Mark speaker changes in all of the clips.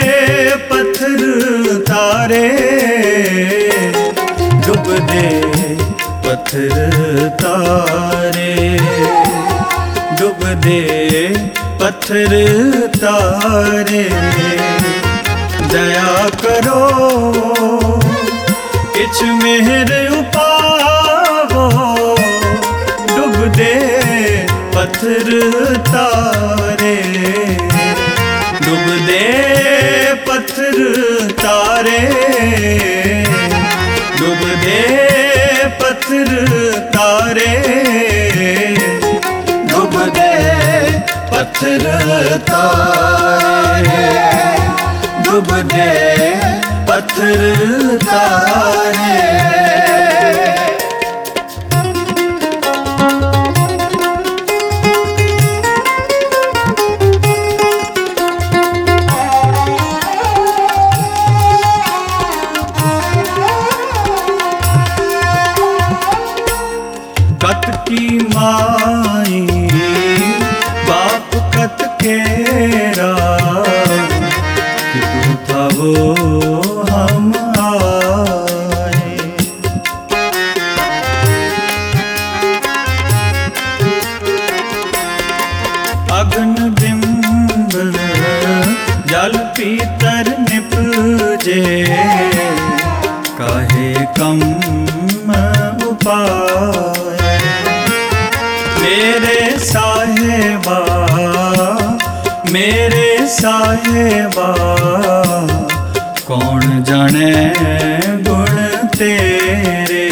Speaker 1: पत्थर तारे, डूबदे पत्थर तारे, डूबदे पत्थर तारे। दया करो किछ मेहर उपावो, डूबदे पत्थर तारे, डूबदे पत्थर तारे, डूबदे पत्थर तारे, डूबदे पत्थर तारे, डूबदे पत्थर तारे। कत की माई बाप कत केरा, कि तू था वो हम आए। अग्न बिंब जल पीतर निपजे, काहे कम उपाय। मेरे साहेबा, मेरे साहेबा, कौन जाने गुण तेरे।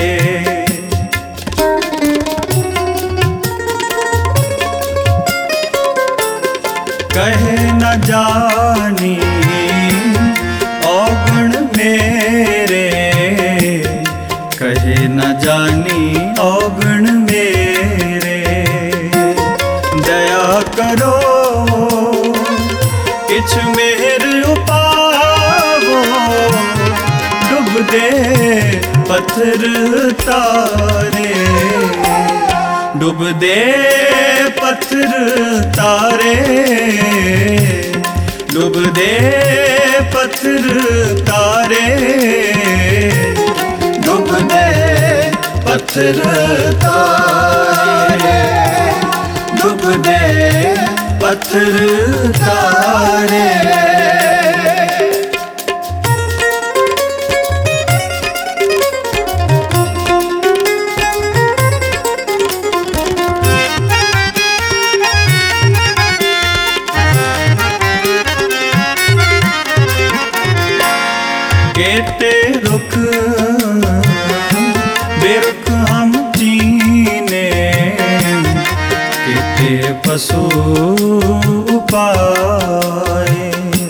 Speaker 1: कहे न जानी औगुण मेरे, कहे न जानी औगुण मेरे। दया करो किछ मेहर उपावो, डूबदे पत्थर तारे, डूबदे पत्थर तारे, डूबदे पत्थर तारे, डूबदे पत्थर तारे, डूबदे पत्थर तारे। केते रुख बेरुख हम जीने, केते पशु उपाय।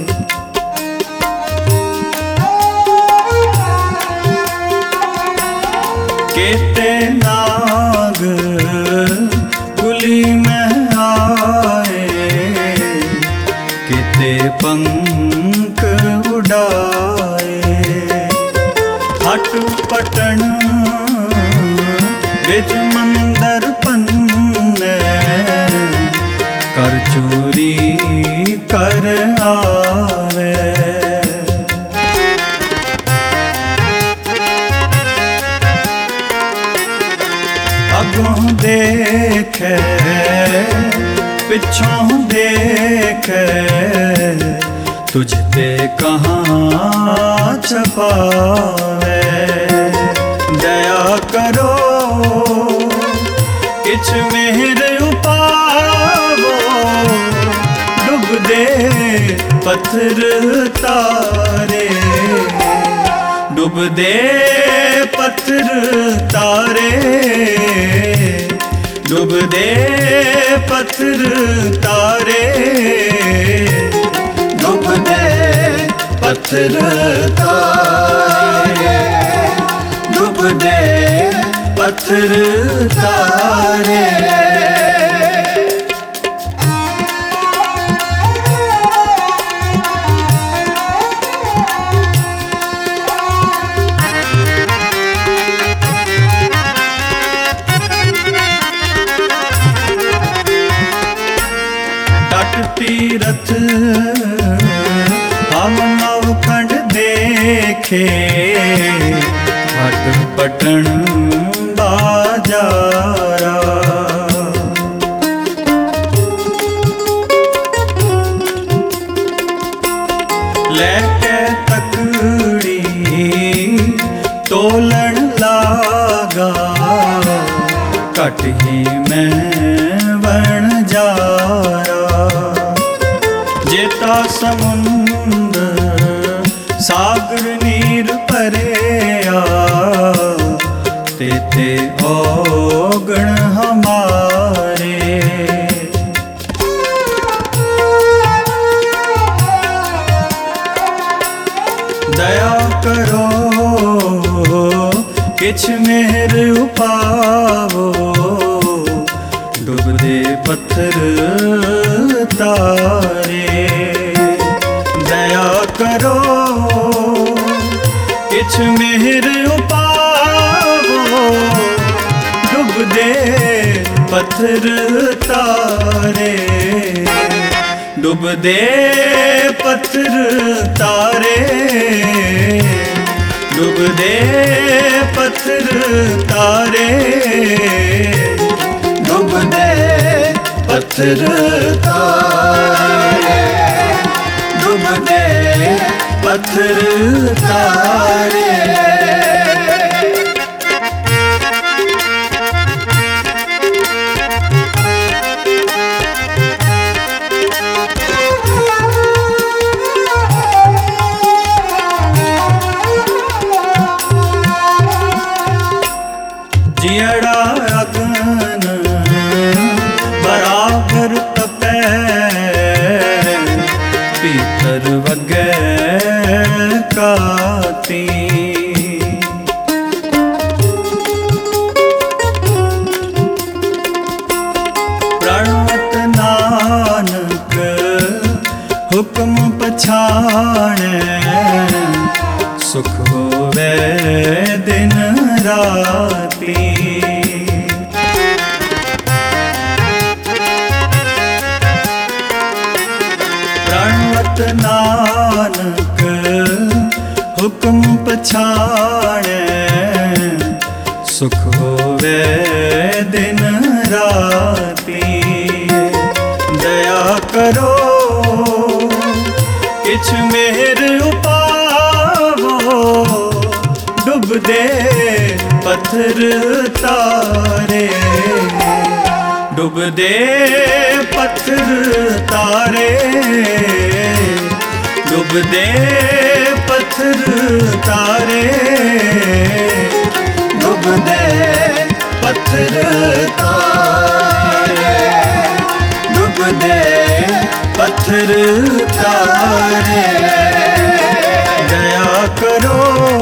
Speaker 1: केते नाग कुली में आए, केते पंख उड़ाए। हट पटन बिच मंदर पन्ने, कर चोरी कर आवे। अगों देखे पिछों देखे, तुझते कहाँ छपावे। दया करो किछ मेहर उपावो, डूबदे पत्थर तारे, डूबदे पत्थर तारे, डूबदे पत्थर तारे, डूबदे पत्थर तारे, डूबदे पत्थर तारे। तट तीरथ हम ਵੇਖੇ ਹਟ ਪਟਣ ਬਾਜਾਰਾ। ਲੈ ਕੇ ਤਕੜੀ ਤੋਲਣ ਲਾਗਾ ਘਟ ਹੀ ਮੈਂ ਬਣ ਜਾਰਾ। ਜੇਤਾ ਸਮੁੰਦਰ ਸਾਗਰ ਨੀਰ ਭਰਿਆ ਤੇ ਔਗਣ ਹਮਾਰੇ। दया करो किछ मेहर उपावो डुबदे पत्थर तारे। दया करो किछ मेहर उपावो डुबदे पत्थर तारे। डुबदे पत्थर तारे डुबदे पत्थर तारे। डुबदे पत्थर तारे डुबदे पत्थर तारे। जियड़ा अगन बराबर तपै पीतर वगे काती। प्रणवत नानक हुक्म पछाणे सुख होवे दिन राती। प्रणवत नानक हुक्म पछाणे सुख होवे दिन राती। दया करो किछ मेहर उपावो डुबदे पत्थर तारे। डुबदे पत्थर तारे डुबदे पत्थर तारे। डुबदे पत्थर तारे डुबदे पत्थर तारे। दया करो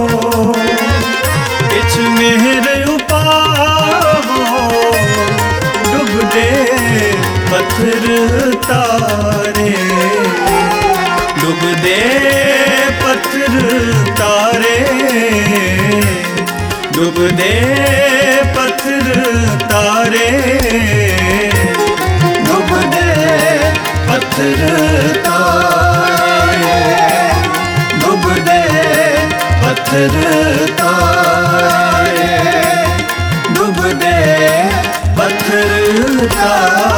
Speaker 1: किछ मेहर उपावो डुबदे पत्थर तारे। डुबदे पत्थर तारे डुबदे पत्थर तारे। डुबदे पत्थर तारे डुबदे पत्थर तारे डुबदे पत्थर तारे।